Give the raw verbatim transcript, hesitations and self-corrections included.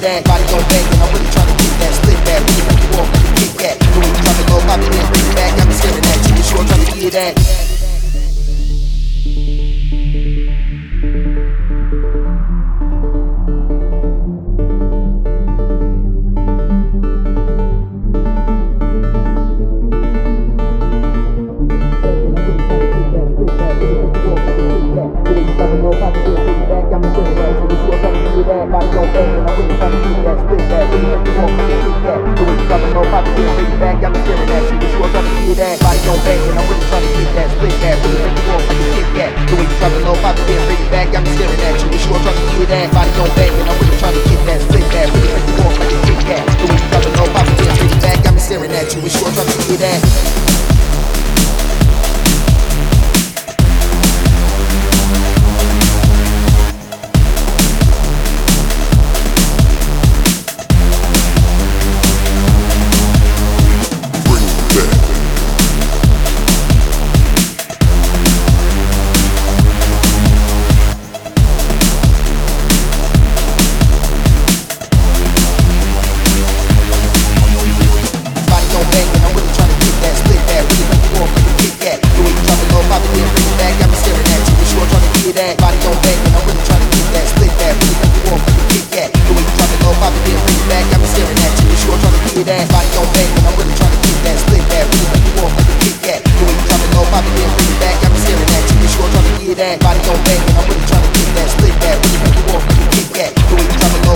that. Body gon' bang and I'm really trying to get that. Split that, really make you walk like a Kit Kat. The way you drop it low, pop it in, bring it back. Got me staring at you, you sure trying to get that. Body gon' bang and I'm really trying to get that. Split that, really make you walk like a Kit Kat. The way you drop it low,